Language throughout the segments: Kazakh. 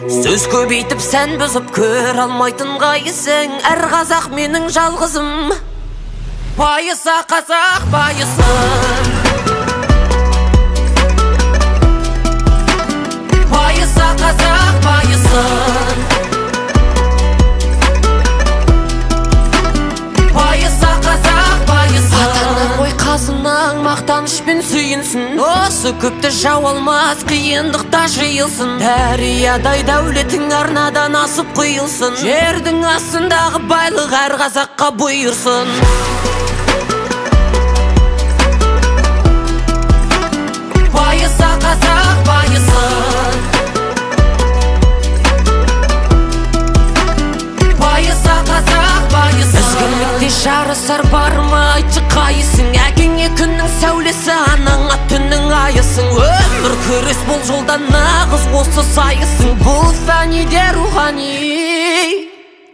Сөз көбейтіп сән бұзып көр алмайтын қайысың. Әр қазақ менің жалғызым. Байыса қазақ байысын. Байыса қазақ байысын. Байыса қазақ байысын. Атаңнан қой қазының мақтанышпен сүйінсін. Осы көпті жау алмас қиындықта жиылсын. Дәриядай дәулетің арнадан асып құйылсын. Жердің астындағы байлық әр қазаққа бұйырсын. Байыса қазақ байысын. Байыса қазақ байысын. Ізгілікте жарысар бар ма айтшы қайысың? Әкеңе күннің сәулесі, анаңа түннің айысың. Өмір күрес бұл жолда нағыз осы сайысың. Бұл фәниде рухани.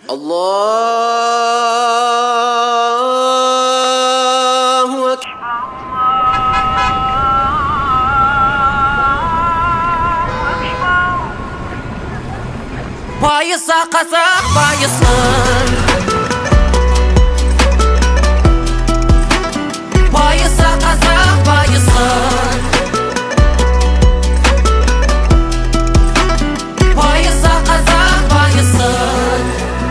Аллаху акбар. Байыса қазақ байысын. Байыса қазақ байысын. Байыса қазақ байысын.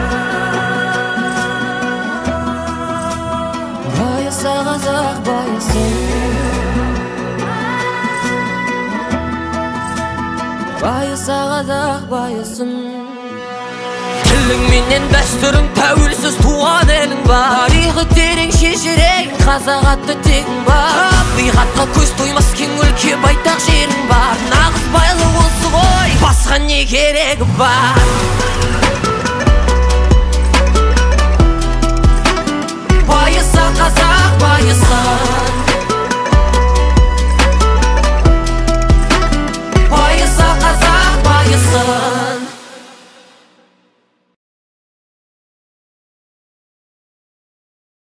Байыса қазақ байысын. Байыса қазақ байысын. Тілің менен дәстүрің тәуелсіз туған елің бар. Тарихы терең шежірең қазақ атты тегің бар. Табиғатқа көз тоймас кең өлке байтақ жерің бар. Нағыз байлық осы ғой, басқа не керегі бар?